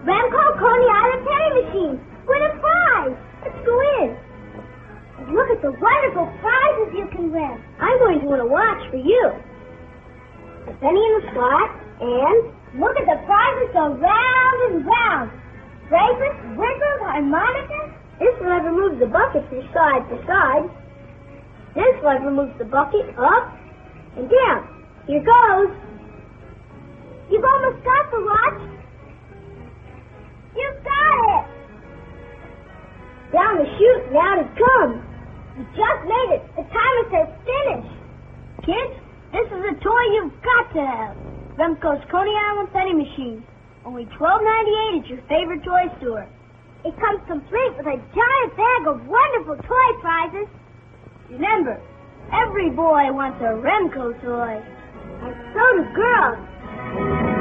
Remco Coney Island penny machine. Win a prize. Let's go in. And look at the wonderful prizes you can win. I'm going to win a watch for you. A penny in the slot, and look at the prizes go round and round. Bracelets, whistles, harmonicas. This lever moves the bucket from side to side. This lever moves the bucket up and down. Here goes. You've almost got the watch. You've got it. Down the chute, now it comes. You just made it. The timer says finish. Kids, this is a toy you've got to have. Remco's Coney Island penny machine. Only $12.98 at your favorite toy store. It comes complete with a giant bag of wonderful toy prizes. Remember, every boy wants a Remco toy. And so do girls.